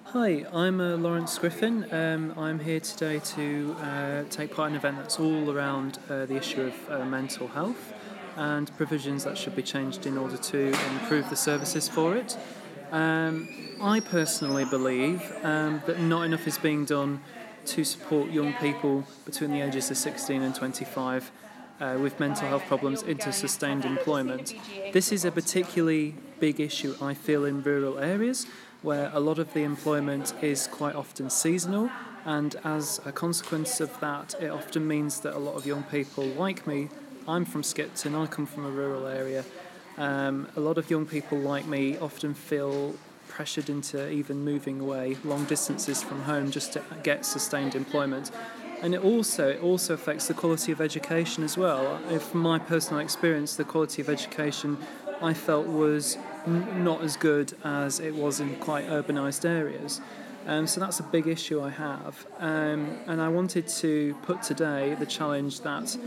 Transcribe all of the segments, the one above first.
Hi, I'm Lawrence Griffin. I'm here today to take part in an event that's all around the issue of mental health and provisions that should be changed in order to improve the services for it. I personally believe that not enough is being done to support young people between the ages of 16 and 25 with mental health problems into sustained employment. This is a particularly big issue, I feel, in rural areas where a lot of the employment is quite often seasonal, and as a consequence of that, it often means that a lot of young people like me, I'm from Skipton, I come from a rural area, a lot of young people like me often feel pressured into even moving away long distances from home just to get sustained employment. And it also affects the quality of education as well. From my personal experience, the quality of education I felt was not as good as it was in quite urbanised areas. So that's a big issue I have. And I wanted to put today the challenge that,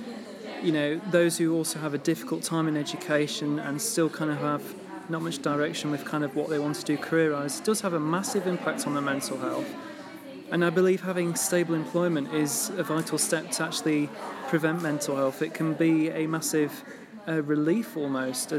those who also have a difficult time in education and still kind of have not much direction with kind of what they want to do career-wise, does have a massive impact on their mental health. And I believe having stable employment is a vital step to actually prevent mental health. It can be a massive relief almost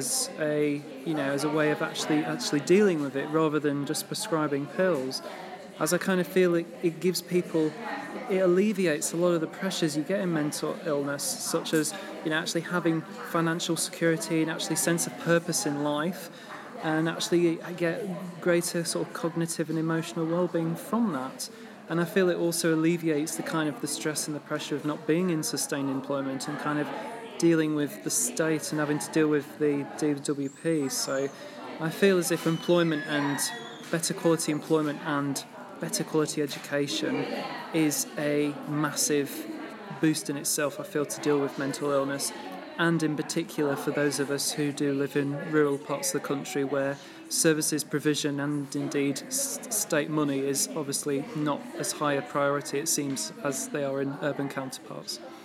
as a way of actually dealing with it rather than just prescribing pills. As I kind of feel it gives people, it alleviates a lot of the pressures you get in mental illness, such as actually having financial security and actually sense of purpose in life, and actually get greater sort of cognitive and emotional well-being from that. And I feel it also alleviates the stress and the pressure of not being in sustained employment and kind of dealing with the state and having to deal with the DWP. So I feel as if employment and better quality employment and better quality education is a massive boost in itself, I feel, to deal with mental illness, and in particular for those of us who do live in rural parts of the country where services provision and indeed state money is obviously not as high a priority, it seems, as they are in urban counterparts.